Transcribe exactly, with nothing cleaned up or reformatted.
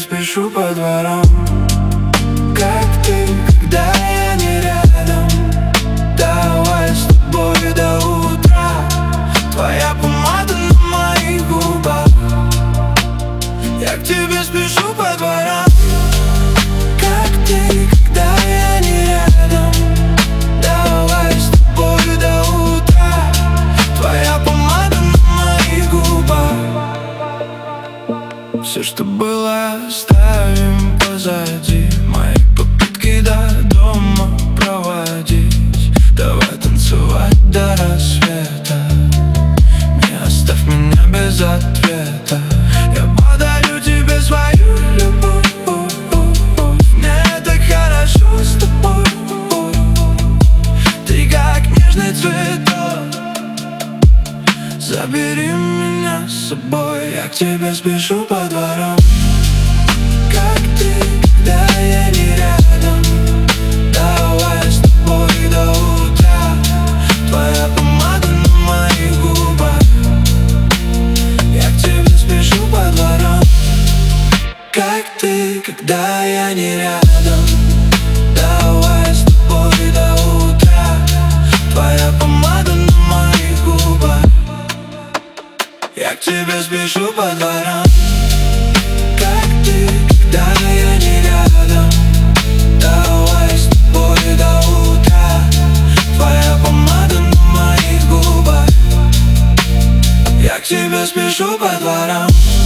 спешу по дворам. Как ты, когда я не рядом, давай с тобой до утра. Твоя помада на моих губах, я к тебе спешу по дворам. Как ты, когда я не рядом, давай с тобой до утра. Твоя помада на моих губах. Все, что было, оставим позади. Мои попытки до дома проводить. Давай танцевать до рассвета. Не оставь меня без ответа. Я подарю тебе свою любовь. Мне так хорошо с тобой. Ты как нежный цветок. Забери меня с собой, я к тебе спешу по дворам. Как ты, когда я не рядом, давай с тобой до утра. Твоя помада на моих губах, я к тебе спешу по дворам. Как ты, когда я не рядом, давай с тобой до утра. Твоя помада на моих губах, я к тебе спешу по дворам. Как ты, когда я не рядом, давай с тобой до утра. Твоя помада на моих губах, я к тебе спешу по дворам.